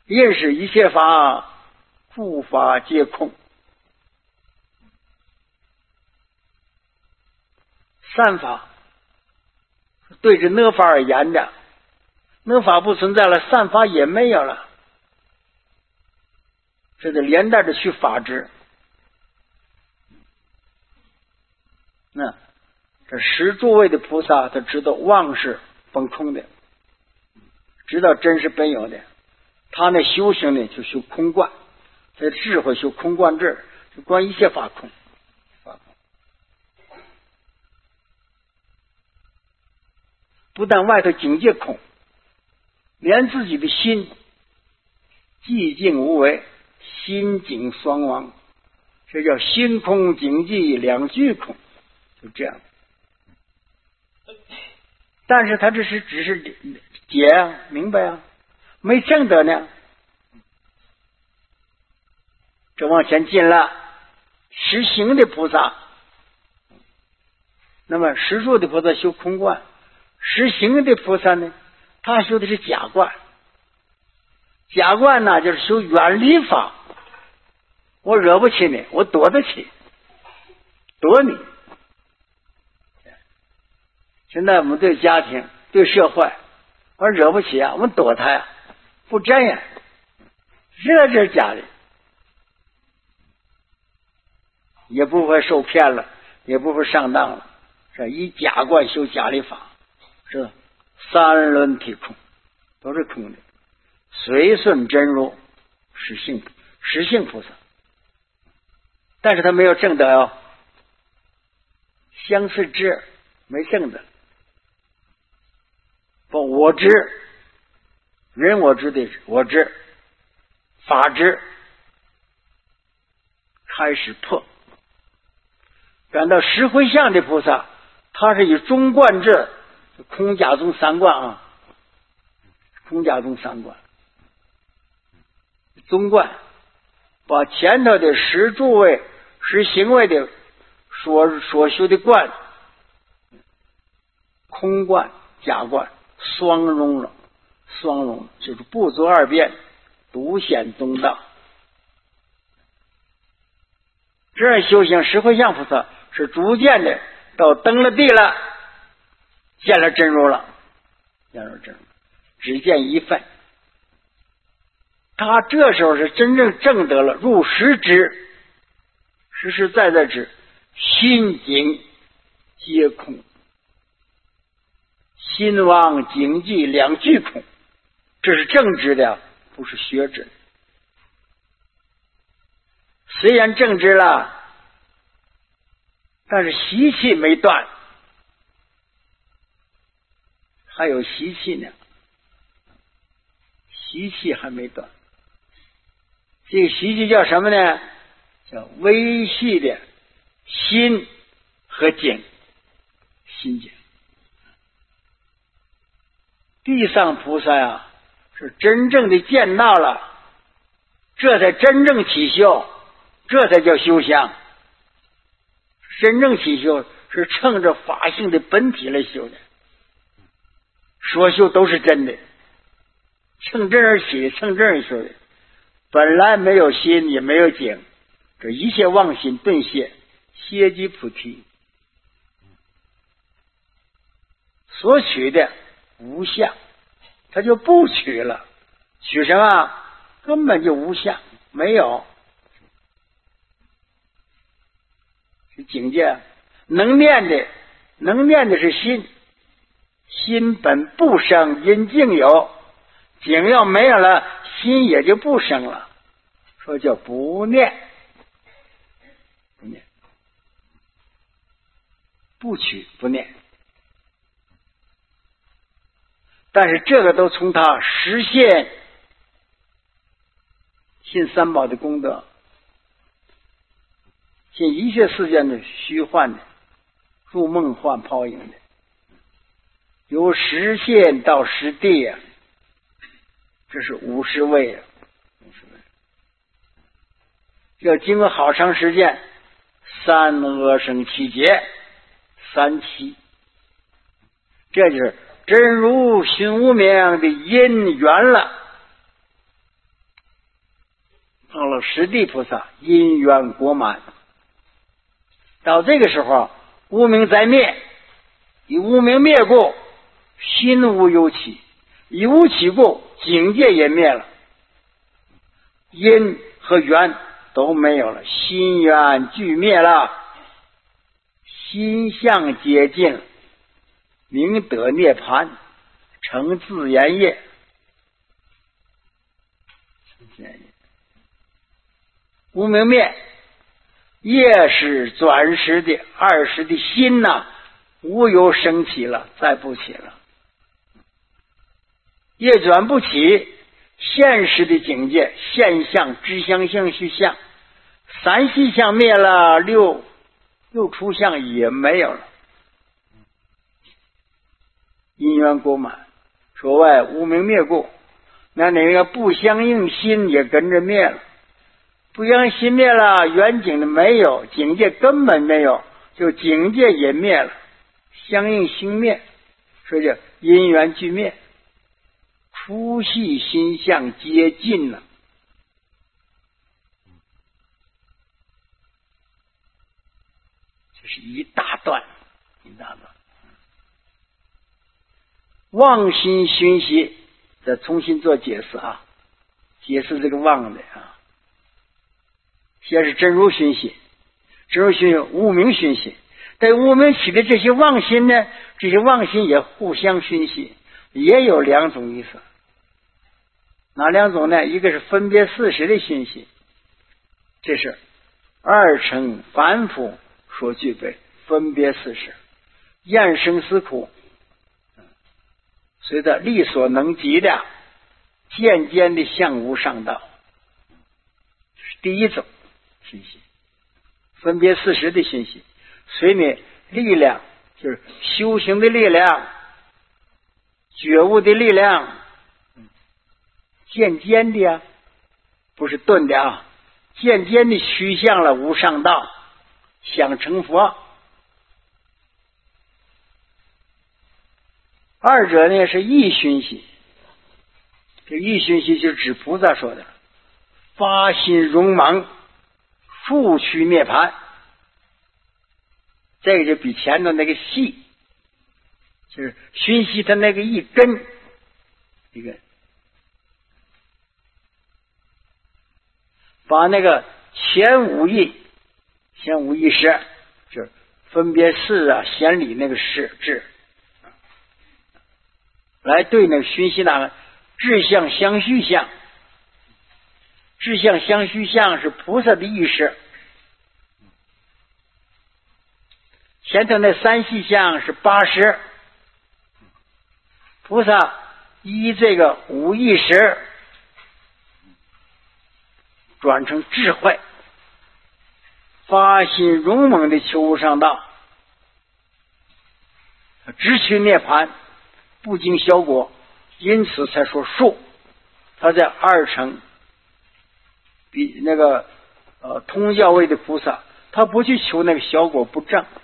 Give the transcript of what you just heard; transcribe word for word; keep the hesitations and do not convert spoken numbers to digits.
因是一切法，诸法皆空。善法对着恶法而言的，恶法不存在了，善法也没有了，这得连带着去法执。那这十诸位的菩萨，他知道妄是本空的，知道真是本有的，他那修行呢就修空观，他智慧修空观智，就观一切法空。不但外头境界空，连自己的心寂静无为，心境双亡，这叫心空境寂两俱空，就这样。但是他这是只是解啊，明白啊，没证得呢。这往前进了，实行的菩萨，那么实住的菩萨修空观，实行的菩萨呢，他修的是假观。假观呢，就是修远离法，我惹不起你，我躲得起，躲你。现在我们对家庭对社会，我惹不起啊，我们躲他呀，不沾呀，这就是假的，也不会受骗了，也不会上当了，是以假观修假理法，是三轮体空，都是空的，随顺真如，实性实性菩萨，但是他没有证得哦，相似知没证得。不，我知，人我知的我知，法知开始破。感到实回向的菩萨，他是以中观智，空假中三观啊，空假中三观，中观把前头的十诸位、十行位的所所修的观，空观、假观双融了，双融就是不足二边，独显中道。这样修行实回向菩萨是逐渐的到登了地了，见了真如了，见了真如，只见一份。他这时候是真正证得了入实知，实实在在知，心境皆空，心妄境寂两俱空，这是正知的，不是学知。虽然正知了，但是习气没断，还有习气呢，习气还没断。这个习气叫什么呢？叫微细的心和境，心境。地上菩萨呀，是真正的见到了，这才真正起修，这才叫修香。真正起修是乘着法性的本体来修的，说修都是真的，乘真而起，乘真而修的，本来没有心也没有境，这一切妄心顿歇，歇即菩提，所取的无相，他就不取了，取什么？根本就无相，没有。是境界，能念的，能念的是心，心本不生，因境有，境要没有了，心也就不生了，说叫不念，不念，不取不念。但是这个都从他实现信三宝的功德，信一切世间的虚幻的，入梦幻泡影的，由实现到实地啊，这是五十位啊，五十位，要经过好长时间，三阿僧祇劫，三期，这就是真如寻无明的因缘了。 了十地菩萨，因缘果满。到这个时候，无明在灭，以无明灭故，心无有起，以无起故，境界也灭了，因和缘都没有了，心缘俱灭了，心相皆尽了，明得涅槃，成自然业。无明灭，业是转世的二时的心呐、啊，无有生起了，再不起了，业转不起，现实的境界，现象、知相、性、虚相，三细相灭了，六六出相也没有了，因缘果满。所谓无明灭故，那那个不相应心也跟着灭了，不相应心灭了，缘境的没有，境界根本没有，就境界也灭了，相应心灭，所以叫因缘俱灭，粗细心相皆尽了。这是一大段，一大段。妄心熏习，再重新做解释啊，解释这个妄的啊。先是真如熏习，真如熏习，无明熏习。对无明起的这些妄心呢，这些妄心也互相熏习，也有两种意思。哪两种呢？一个是分别事实的熏习，这是二乘凡夫所具备分别事实，厌生死苦，随着力所能及的渐渐的向无上道，这是第一种信息，分别事实的信息。随你力量，就是修行的力量，觉悟的力量，渐渐的呀，不是顿的啊，渐渐的趋向了无上道，想成佛。二者呢是意熏习，这意熏习就是指菩萨说的，发心容芒，速趋涅槃。这个就比前头那个细，就是熏习他那个一根，一个把那个前五义，前五义识，就是分别事啊、显理那个事智，来对那个熏习那个志相相续相，志相相续相是菩萨的意识，前头那三细相是八识，菩萨依这个五意识转成智慧，发心勇猛的求无上道，直趋涅槃，不经效果，因此才说术。他在二乘比那个呃通教位的菩萨，他不去求那个效果不正，